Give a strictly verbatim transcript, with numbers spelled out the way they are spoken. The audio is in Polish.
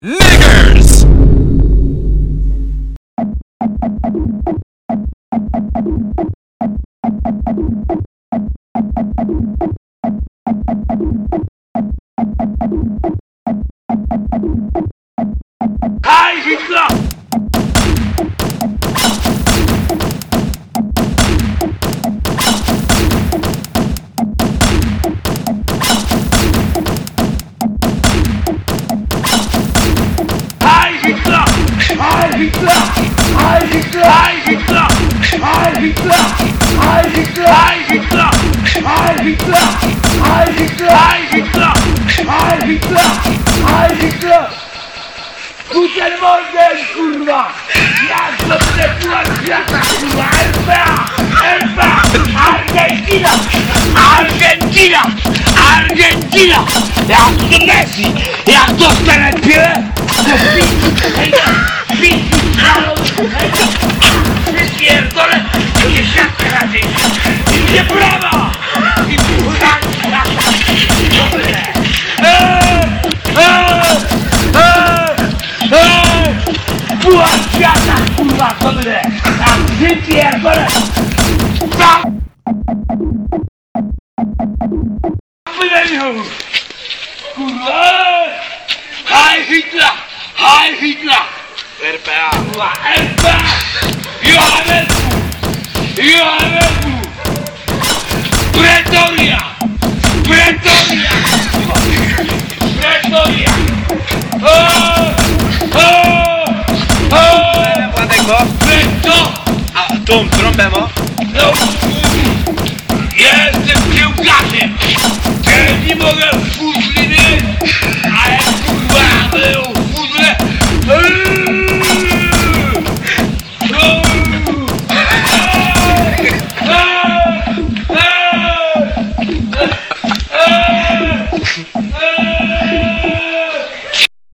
Niggers! Heil Hitler! Heil Hitler! Heil Hitler! Heil Hitler! Heil Hitler! Heil Hitler! Heil Hitler! Heil Hitler! Heil Hitler! Heil Hitler! Heil Hitler! Heil Hitler! Heil Hitler! Guten Morgen, kurwa! Jak to przeczyła świata, kurwa! Elba! Elba! Argentina! Argentina! Argentina! Jak to Messi! Jak dostanę piłę, to pić, pić, pierdolę, nie siatkę raczej! I nie brawa! I kurwa! Dobre! Eee! Eee! Eee! Była świata, kurwa, dobre! A ty pierdolę! Tam! Wylenił! Kurwa! Heil Hitler! Heil Hitler! R P A! Kurwa, R P A! Johannesku! Johannesku! Pretoria! Pretoria! Pretoria! Eee! Władego, Preto! a tą trąbę mo? No, jestem kiełkarzem! Ja nie mogę